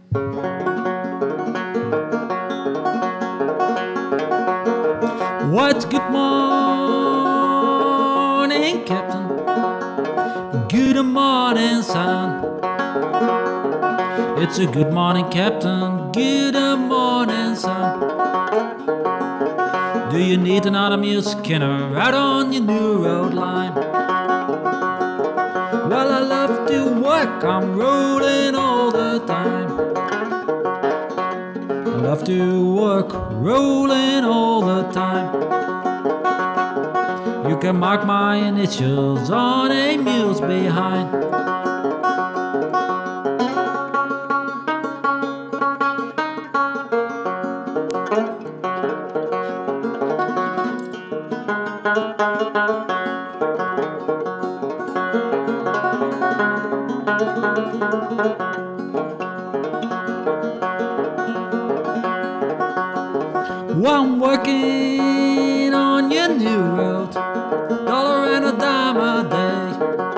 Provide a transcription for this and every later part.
What's good morning, Captain? Good morning, son. It's a good morning, Captain. Good morning, son. Do you need another Mule Skinner out on your new road line? Well, I love to work, I'm rolling all the time. I love to work, rolling all the time. You can mark my initials on a mule's behind. While I'm working on your new road, dollar and a dime a day.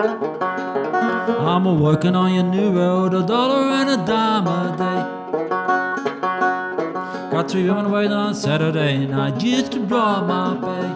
I'm working on your new road, $1 and a dime a day. Got 3 women waiting on Saturday night just to draw my pay.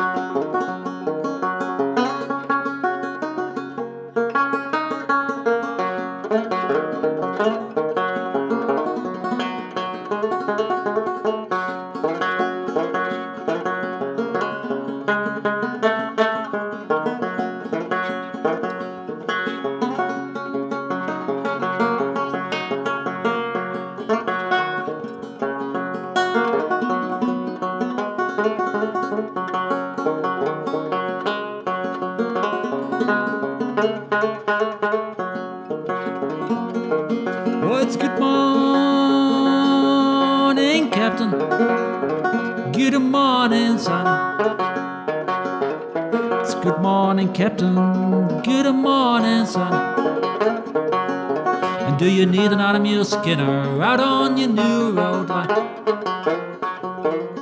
Well, it's good morning, Captain. Good morning, son. It's good morning, Captain. Good morning, son. And do you need another Mule Skinner out on your new road line?